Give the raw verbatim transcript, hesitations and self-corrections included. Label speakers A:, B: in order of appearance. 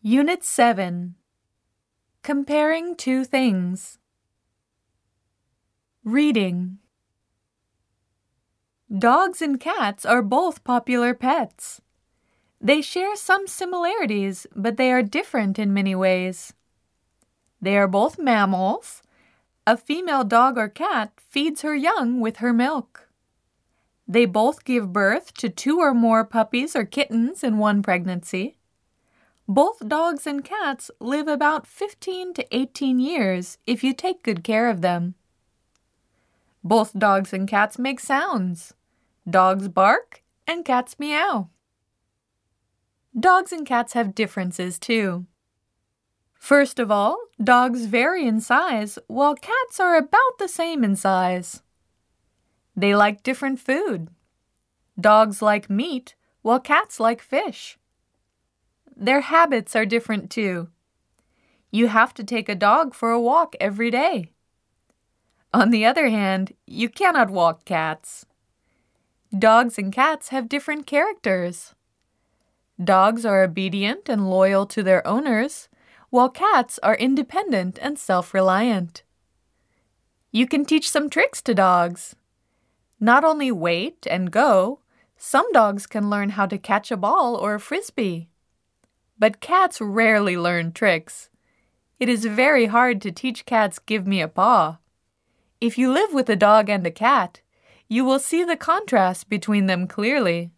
A: Unit seven. Comparing two things. Reading. Dogs and cats are both popular pets. They share some similarities, but they are different in many ways. They are both mammals. A female dog or cat feeds her young with her milk. They both give birth to two or more puppies or kittens in one pregnancy. Both dogs and cats live about fifteen to eighteen years if you take good care of them. Both dogs and cats make sounds. Dogs bark and cats meow. Dogs and cats have differences too. First of all, dogs vary in size while cats are about the same in size. They like different food. Dogs like meat while cats like fish. Their habits are different too. You have to take a dog for a walk every day. On the other hand, you cannot walk cats. Dogs and cats have different characters. Dogs are obedient and loyal to their owners, while cats are independent and self-reliant. You can teach some tricks to dogs. Not only wait and go, some dogs can learn how to catch a ball or a frisbee. But cats rarely learn tricks. It is very hard to teach cats give me a paw. If you live with a dog and a cat, you will see the contrast between them clearly.